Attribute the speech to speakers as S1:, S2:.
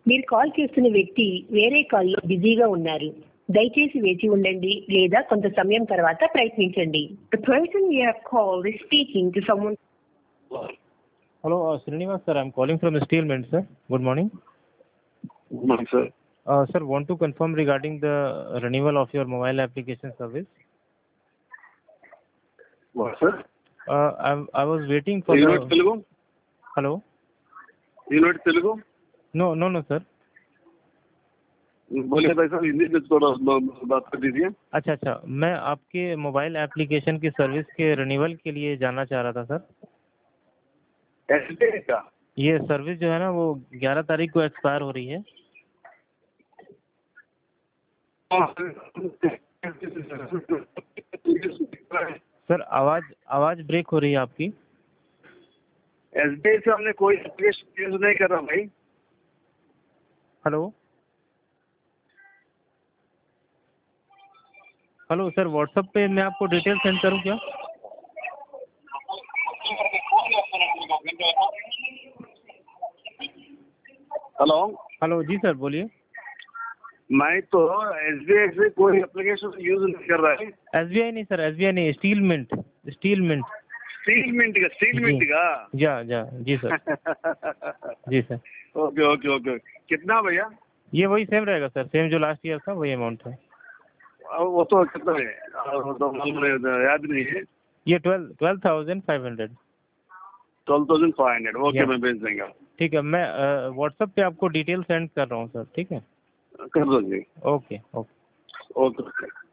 S1: మీరు కాల్ చేస్తున్న వ్యక్తి వేరే కాల్లో బిజీగా ఉన్నారు. దయచేసి వేచి ఉండండి లేదా కొంత సమయం తర్వాత ప్రయత్నించండి. The person you have called is speaking to someone.
S2: Hello, Srinivas sir. I'm calling from Steel Mint, sir. Good morning.
S3: Good morning, sir.
S2: Sir, want to confirm regarding the renewal of your mobile application service.
S3: What, sir?
S2: I was waiting for
S3: You know Telugu?
S2: Hello?
S3: You know Telugu?
S2: No, sir.
S3: बोलिए भाई साहब, हिंदी में थोड़ा बात कर दीजिए.
S2: अच्छा, मैं आपके मोबाइल एप्लीकेशन की सर्विस के रिन्यूअल के लिए जानना चाह रहा था सर.
S3: SBI का?
S2: ये सर्विस जो है ना वो 11 तारीख को एक्सपायर हो रही है. सर आवाज ब्रेक हो रही है आपकी.
S3: SBI से हमने कोई एप्लीकेशन यूज नहीं कर रहा भाई.
S2: हेलो सर, व्हाट्सएप पे मैं आपको डिटेल सेंड करूं क्या? हेलो जी सर, बोलिए.
S3: मैं तो SBI से कोई एप्लीकेशन यूज नहीं कर रहा है.
S2: SBI नहीं सर, SBI नहीं, स्टील मिंट.
S3: स्टील मिंट का
S2: जा जी सर. जी सर.
S3: ओके. कितना भैया?
S2: ये वही सेम रहेगा सर, सेम जो लास्ट ईयर था वही अमाउंट है.
S3: वो तो कितना है वो तो याद नहीं है.
S2: ये 12,500.
S3: 12,500. ओके, मैं भेज देंगे.
S2: ठीक है, मैं व्हाट्सएप पे आपको डिटेल सेंड कर रहा हूँ सर. ठीक है,
S3: कर दो जी.
S2: ओके.
S3: ओके.